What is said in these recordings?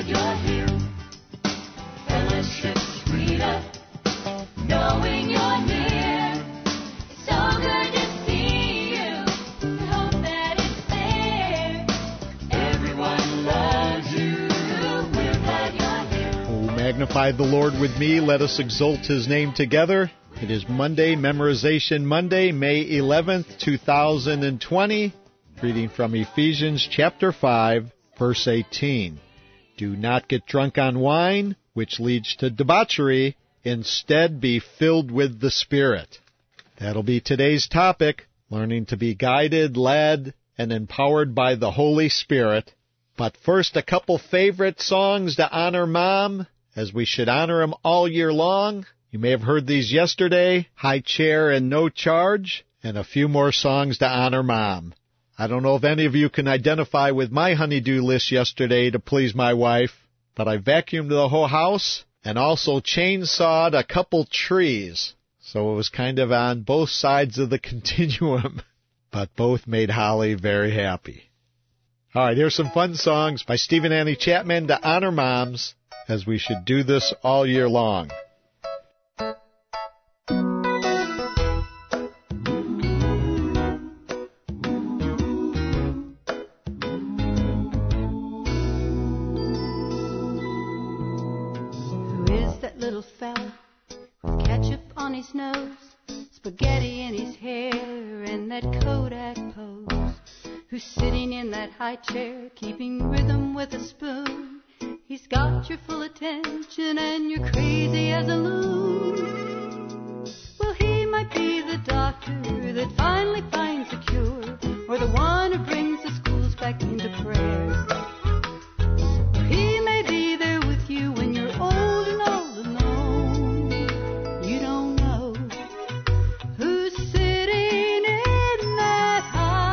you're here. Fellowship sweeter, knowing you're near. It's so good to see you. We hope that it's there. Everyone loves you. We're glad you're here. Oh, magnify the Lord with me. Let us exalt His name together. It is Monday, Memorization Monday, May 11th, 2020. Reading from Ephesians chapter 5, verse 18. Do not get drunk on wine, which leads to debauchery. Instead, be filled with the Spirit. That'll be today's topic, learning to be guided, led, and empowered by the Holy Spirit. But first, a couple favorite songs to honor Mom, as we should honor him all year long. You may have heard these yesterday, High Chair and No Charge, and a few more songs to honor Mom. I don't know if any of you can identify with my honey-do list yesterday to please my wife, but I vacuumed the whole house and also chainsawed a couple trees. So it was kind of on both sides of the continuum, but both made Holly very happy. All right, here's some fun songs by Steve and Annie Chapman to honor moms, as we should do this all year long. Little fella with ketchup on his nose, spaghetti in his hair, and that Kodak pose, who's sitting in that high chair, keeping rhythm with a spoon. He's got your full attention and you're crazy as a loon. Well, he might be the doctor that finally finds a cure, or the one who brings the schools back into prayer. Or he may be there with you when you're old and all alone. You don't know who's sitting in that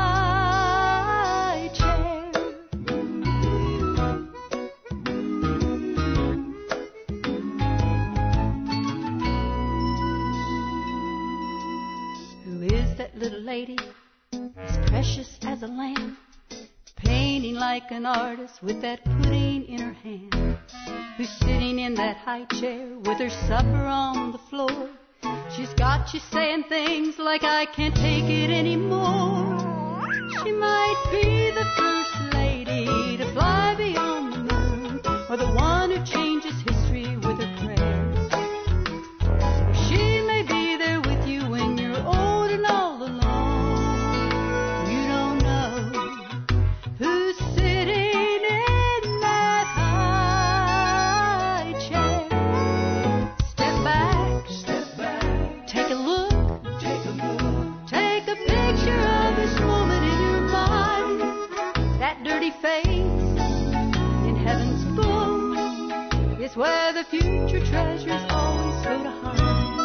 high chair. Who is that little lady, as precious as a lamb, painting like an artist with that pudding in her hand? Who's sitting in that high chair with her supper on the floor? She's got you saying things like, I can't take it anymore. She might be the first lady to fly beyond the moon, or the one who changes history with her prayers. Or she may be there with you when you're old and all alone. You don't know who's sitting in that high chair. Step back, take a look, take a picture of this moment in your mind. That dirty face in heaven's book is where the future treasures always go to hide.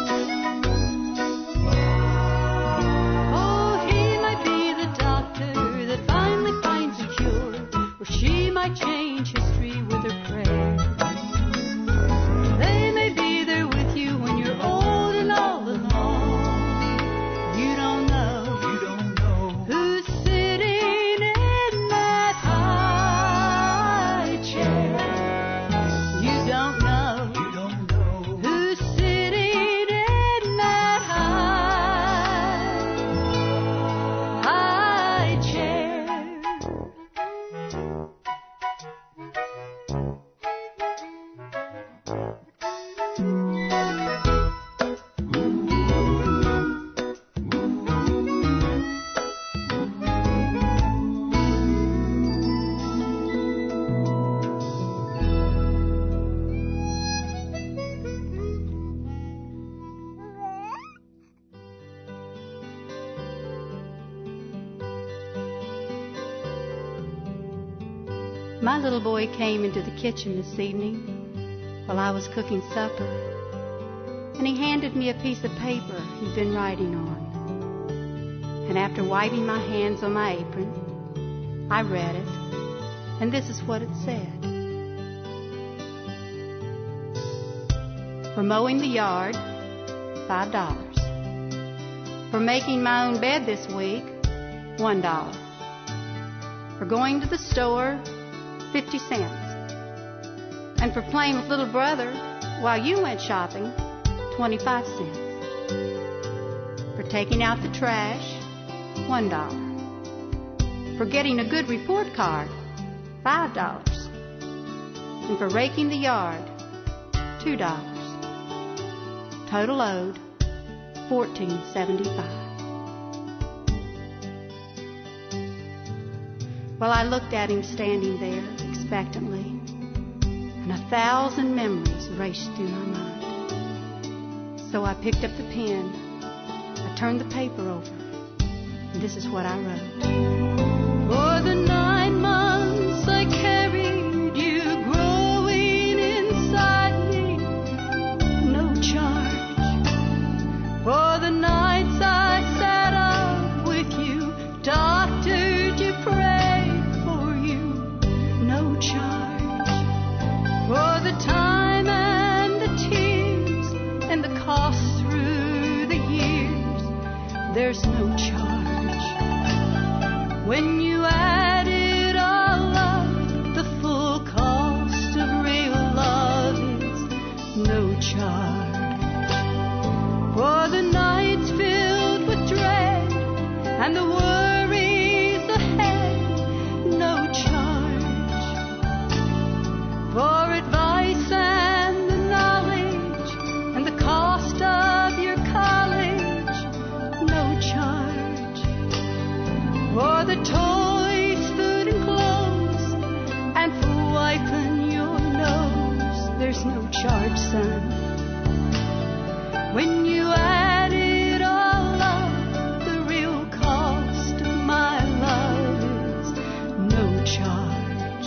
Oh, he might be the doctor that finally finds a cure, or she might change history with her prayer. They may be there with you when you're old and all alone. You don't know who's sitting in that high chair. You don't know who's sitting in that high chair. My little boy came into the kitchen this evening while I was cooking supper, and he handed me a piece of paper he'd been writing on. And after wiping my hands on my apron, I read it, and this is what it said. For mowing the yard, $5. For making my own bed this week, $1. For going to the store, 50 cents. And for playing with little brother while you went shopping, 25 cents. For taking out the trash, $1. For getting a good report card, $5. And for raking the yard, $2. Total owed, $14.75. Well, I looked at him standing there expectantly, and 1,000 memories raced through my mind. So I picked up the pen, I turned the paper over, and this is what I wrote. For the 9 months I carried you growing inside me, no charge. For the nights I sat up with you, doctored you, prayed for you, no charge. For the time and the tears and the cost through the years, there's no charge. When you add it all up, the full cost of real love is no charge. For the nights filled with dread and the worries ahead, no charge. For advice and the knowledge and the cost of your college, no charge. For the toys, food and clothes, and for wiping your nose, there's no charge, son. When you add it all up, the real cost of my love is no charge.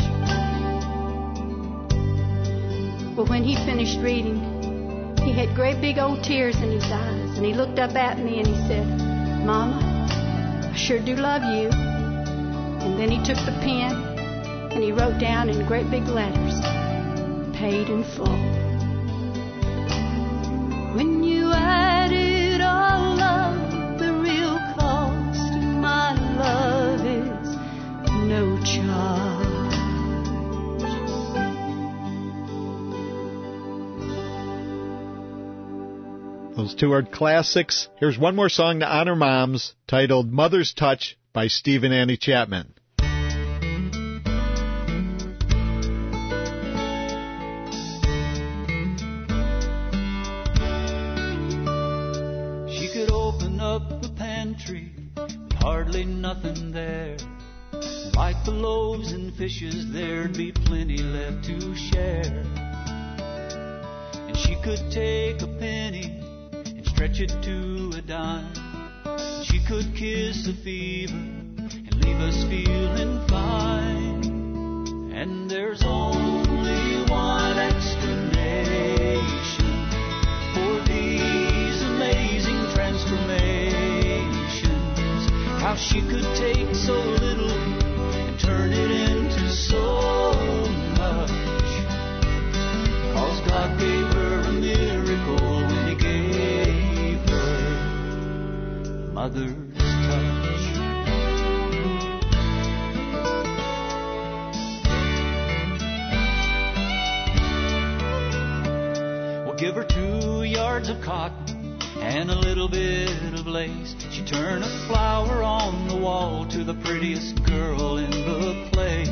Well, when he finished reading, he had great big old tears in his eyes, and he looked up at me and he said, Mama, I sure do love you. And then he took the pen and he wrote down in great big letters, paid in full. When you add it all up, the real cost of my love is no charge. Those two are classics. Here's one more song to honor moms, titled Mother's Touch by Steve and Annie Chapman. She could open up the pantry, hardly nothing there. Like the loaves and fishes, there'd be plenty left to share. And she could take a penny, stretch it to a dime. She could kiss a fever and leave us feeling fine. And there's only one explanation for these amazing transformations. How she could take so little and turn it into so much. 'Cause God gave her a miracle when He gave her a mother's touch. Well, give her 2 yards of cotton and a little bit of lace. She'd turn a flower on the wall to the prettiest girl in the place.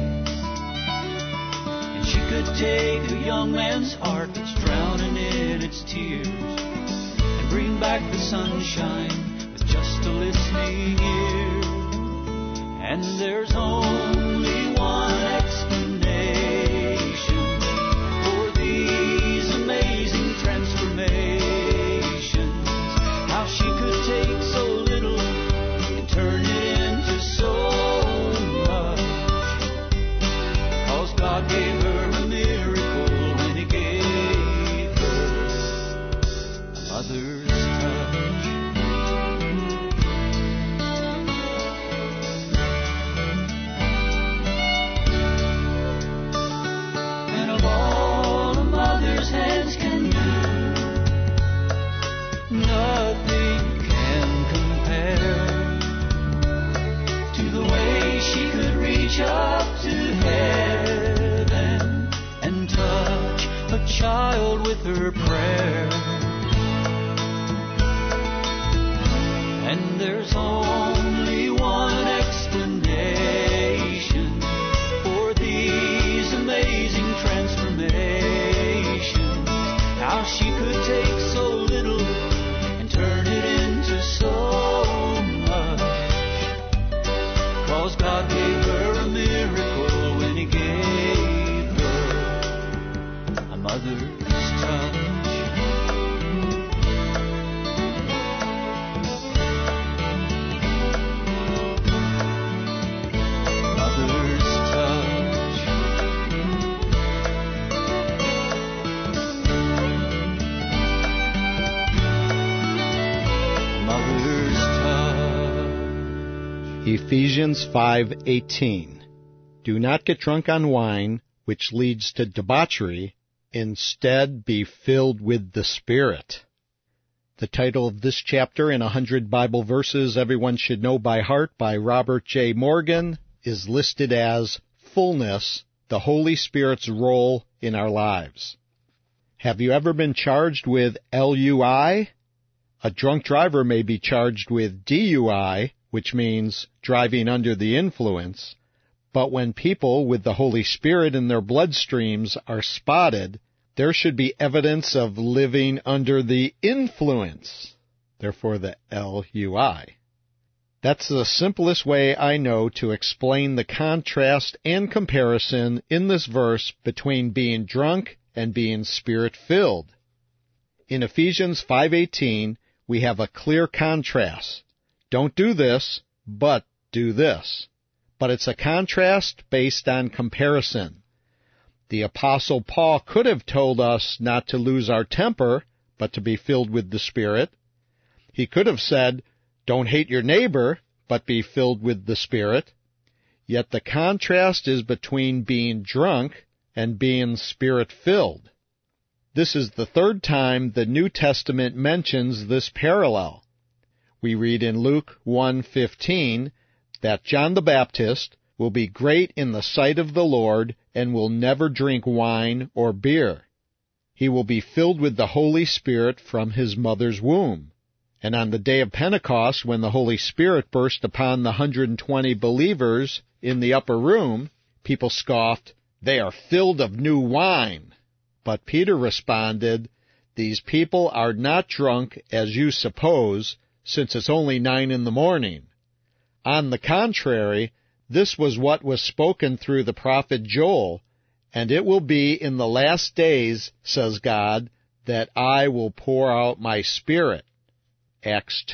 She could take a young man's heart that's drowning in its tears and bring back the sunshine with just a listening ear. And there's only one explanation for these amazing transformations. How she could take so little and turn it into so much. 'Cause God gave her a miracle when He gave her a mother's touch. a child with her prayer. And there's only one explanation for these amazing transformations. How she could take so little and turn it into so much. 'Cause God gave her a miracle when He gave her a mother's touch. Ephesians 5:18. Do not get drunk on wine, which leads to debauchery. Instead, be filled with the Spirit. The title of this chapter in 100 Bible Verses Everyone Should Know by Heart by Robert J. Morgan is listed as Fullness, the Holy Spirit's Role in Our Lives. Have you ever been charged with LUI? A drunk driver may be charged with DUI, which means driving under the influence, but when people with the Holy Spirit in their bloodstreams are spotted, there should be evidence of living under the influence, therefore the LUI. That's the simplest way I know to explain the contrast and comparison in this verse between being drunk and being Spirit-filled. In Ephesians 5:18, we have a clear contrast. Don't do this, but do this. But it's a contrast based on comparison. The Apostle Paul could have told us not to lose our temper, but to be filled with the Spirit. He could have said, don't hate your neighbor, but be filled with the Spirit. Yet the contrast is between being drunk and being Spirit-filled. This is the third time the New Testament mentions this parallel. We read in Luke 1:15 that John the Baptist will be great in the sight of the Lord and will never drink wine or beer. He will be filled with the Holy Spirit from his mother's womb. And on the day of Pentecost, when the Holy Spirit burst upon the 120 believers in the upper room, people scoffed, "They are filled of new wine." But Peter responded, "These people are not drunk as you suppose, since it's only 9 a.m. On the contrary, this was what was spoken through the prophet Joel, and it will be in the last days, says God, that I will pour out my Spirit. Acts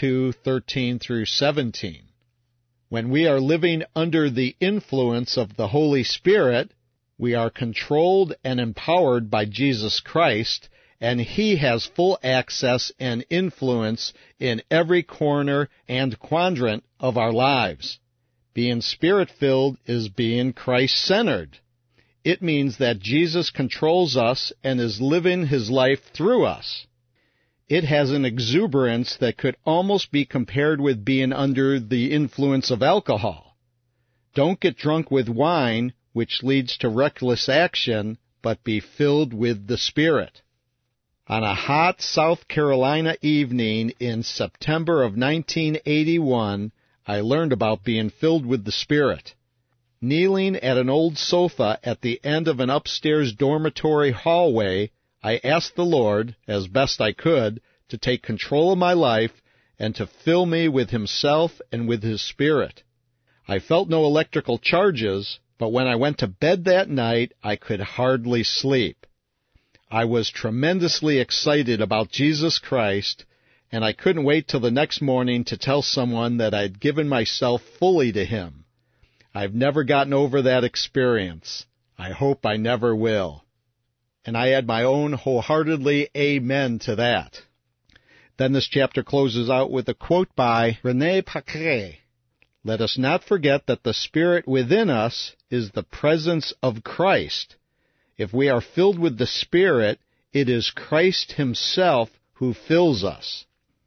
2:13-17. When we are living under the influence of the Holy Spirit, we are controlled and empowered by Jesus Christ, and He has full access and influence in every corner and quadrant of our lives. Being Spirit-filled is being Christ-centered. It means that Jesus controls us and is living His life through us. It has an exuberance that could almost be compared with being under the influence of alcohol. Don't get drunk with wine, which leads to reckless action, but be filled with the Spirit. On a hot South Carolina evening in September of 1981, I learned about being filled with the Spirit. Kneeling at an old sofa at the end of an upstairs dormitory hallway, I asked the Lord, as best I could, to take control of my life and to fill me with Himself and with His Spirit. I felt no electrical charges, but when I went to bed that night, I could hardly sleep. I was tremendously excited about Jesus Christ, and I couldn't wait till the next morning to tell someone that I'd given myself fully to Him. I've never gotten over that experience. I hope I never will. And I add my own wholeheartedly amen to that. Then this chapter closes out with a quote by René Paquet. Let us not forget that the Spirit within us is the presence of Christ. If we are filled with the Spirit, it is Christ Himself who fills us.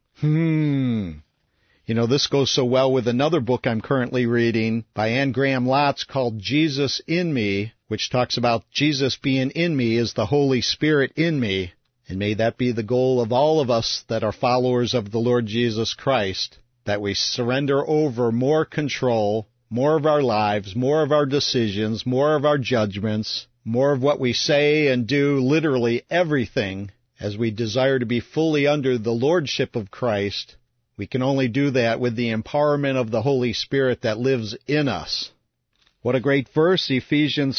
This goes so well with another book I'm currently reading by Anne Graham Lotz called Jesus in Me, which talks about Jesus being in me is the Holy Spirit in me. And may that be the goal of all of us that are followers of the Lord Jesus Christ, that we surrender over more control, more of our lives, more of our decisions, more of our judgments, more of what we say and do, literally everything, as we desire to be fully under the lordship of Christ. We can only do that with the empowerment of the Holy Spirit that lives in us. What a great verse, Ephesians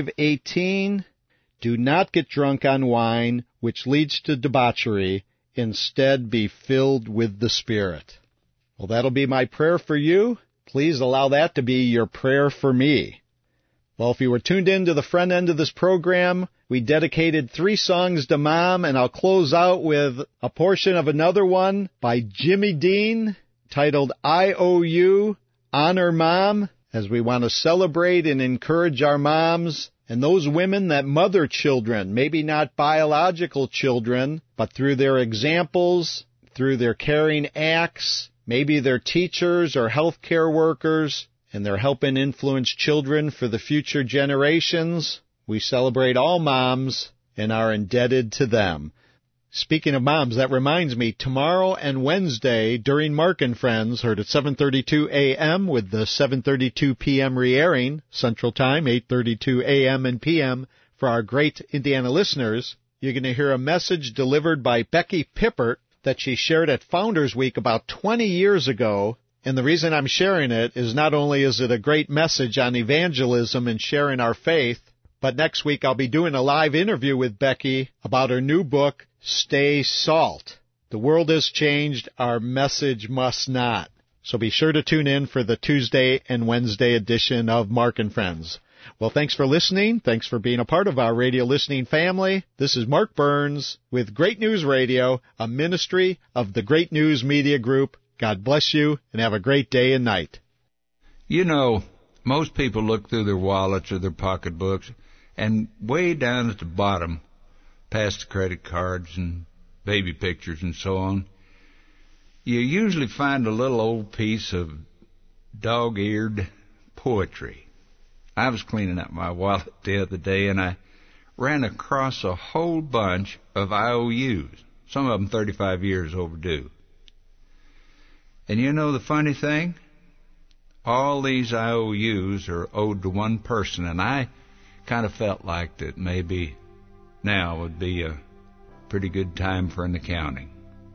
5:18. Do not get drunk on wine, which leads to debauchery. Instead, be filled with the Spirit. Well, that'll be my prayer for you. Please allow that to be your prayer for me. Well, if you were tuned in to the front end of this program, we dedicated 3 songs to Mom, and I'll close out with a portion of another one by Jimmy Dean titled I Owe You, Honor Mom, as we want to celebrate and encourage our moms and those women that mother children, maybe not biological children, but through their examples, through their caring acts. Maybe they're teachers or healthcare workers, and they're helping influence children for the future generations. We celebrate all moms and are indebted to them. Speaking of moms, that reminds me, tomorrow and Wednesday during Mark and Friends, heard at 7:32 a.m. with the 7:32 p.m. re-airing, Central Time, 8:32 a.m. and p.m. for our great Indiana listeners, you're going to hear a message delivered by Becky Pippert that she shared at Founders Week about 20 years ago. And the reason I'm sharing it is not only is it a great message on evangelism and sharing our faith, but next week I'll be doing a live interview with Becky about her new book, Stay Salt. The world has changed, our message must not. So be sure to tune in for the Tuesday and Wednesday edition of Mark and Friends. Well, thanks for listening. Thanks for being a part of our radio listening family. This is Mark Burns with Great News Radio, a ministry of the Great News Media Group. God bless you, and have a great day and night. You know, most people look through their wallets or their pocketbooks, and way down at the bottom, past the credit cards and baby pictures and so on, you usually find a little old piece of dog-eared poetry. I was cleaning up my wallet the other day, and I ran across a whole bunch of IOUs, some of them 35 years overdue. And you know the funny thing? All these IOUs are owed to one person, and I kind of felt like that maybe now would be a pretty good time for an accounting.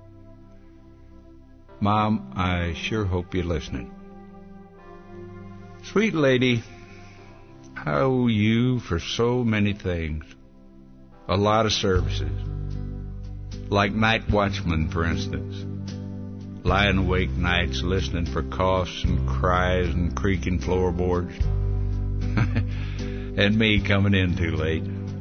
Mom, I sure hope you're listening. Sweet lady, I owe you for so many things. A lot of services. Like night watchman, for instance. Lying awake nights listening for coughs and cries and creaking floorboards. And me coming in too late.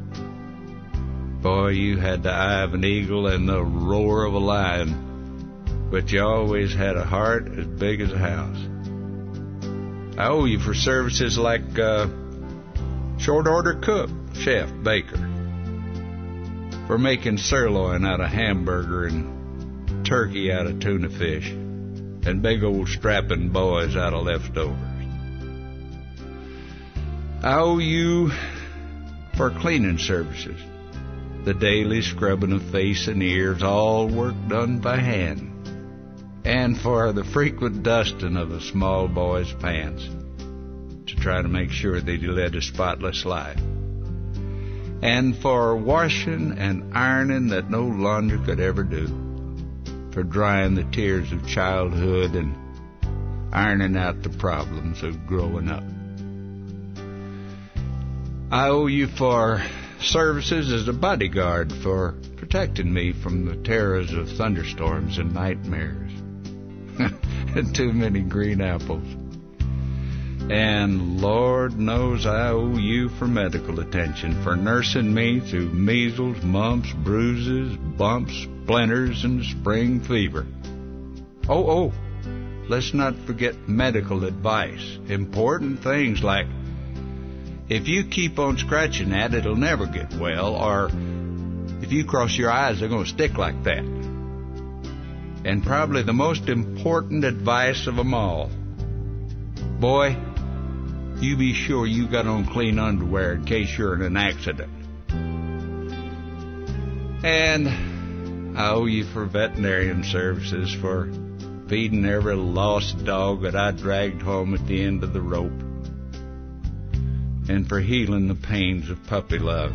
Boy, you had the eye of an eagle and the roar of a lion, but you always had a heart as big as a house. I owe you for services like short order cook, chef, baker, for making sirloin out of hamburger and turkey out of tuna fish, and big old strapping boys out of leftovers. I owe you for cleaning services, the daily scrubbing of face and ears, all work done by hand, and for the frequent dusting of a small boy's pants to try to make sure that he led a spotless life, and for washing and ironing that no laundry could ever do, for drying the tears of childhood and ironing out the problems of growing up. I owe you for services as a bodyguard, for protecting me from the terrors of thunderstorms and nightmares and too many green apples. And Lord knows I owe you for medical attention, for nursing me through measles, mumps, bruises, bumps, splinters, and spring fever. Oh, let's not forget medical advice. Important things like, if you keep on scratching that, it'll never get well, or if you cross your eyes, they're going to stick like that. And probably the most important advice of them all, boy, you be sure you got on clean underwear in case you're in an accident. And I owe you for veterinarian services, for feeding every lost dog that I dragged home at the end of the rope, and for healing the pains of puppy love.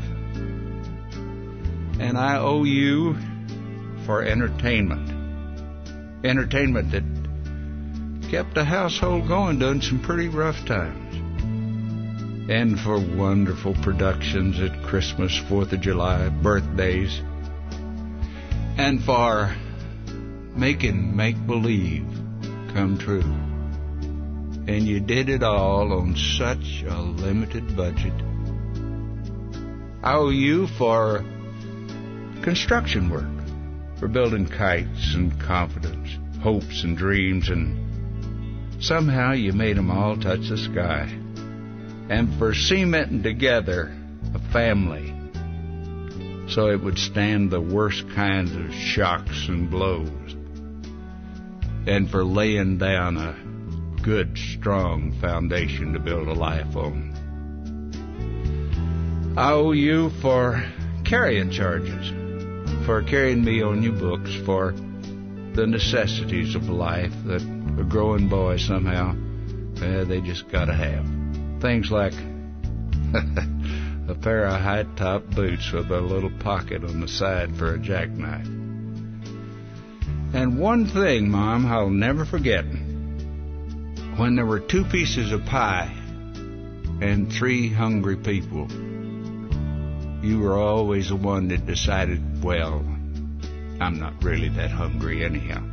And I owe you for entertainment that kept the household going during some pretty rough times, and for wonderful productions at Christmas, 4th of July, birthdays, and for making make-believe come true. And you did it all on such a limited budget. I owe you for construction work, for building kites and confidence, hopes and dreams, and somehow you made them all touch the sky. And for cementing together a family so it would stand the worst kinds of shocks and blows, and for laying down a good, strong foundation to build a life on. I owe you for carrying charges, for carrying me on your books, for the necessities of life that a growing boy somehow, they just gotta have. Things like a pair of high-top boots with a little pocket on the side for a jackknife. And one thing, Mom, I'll never forget. When there were 2 pieces of pie and 3 hungry people, you were always the one that decided, well, I'm not really that hungry anyhow.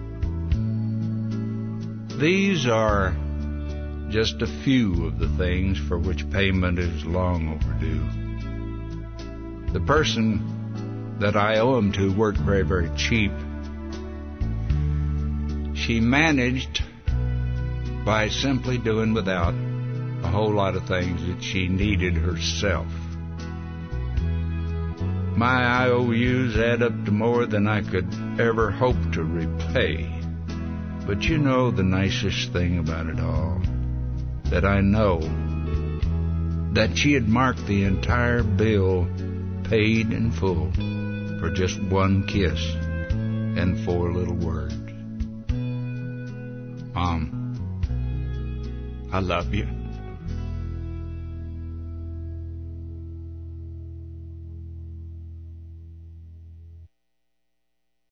These are just a few of the things for which payment is long overdue. The person that I owe them to worked very, very cheap. She managed by simply doing without a whole lot of things that she needed herself. My IOUs add up to more than I could ever hope to repay. But you know the nicest thing about it all? That I know that she had marked the entire bill paid in full for just 1 kiss and 4 little words. Mom, I love you.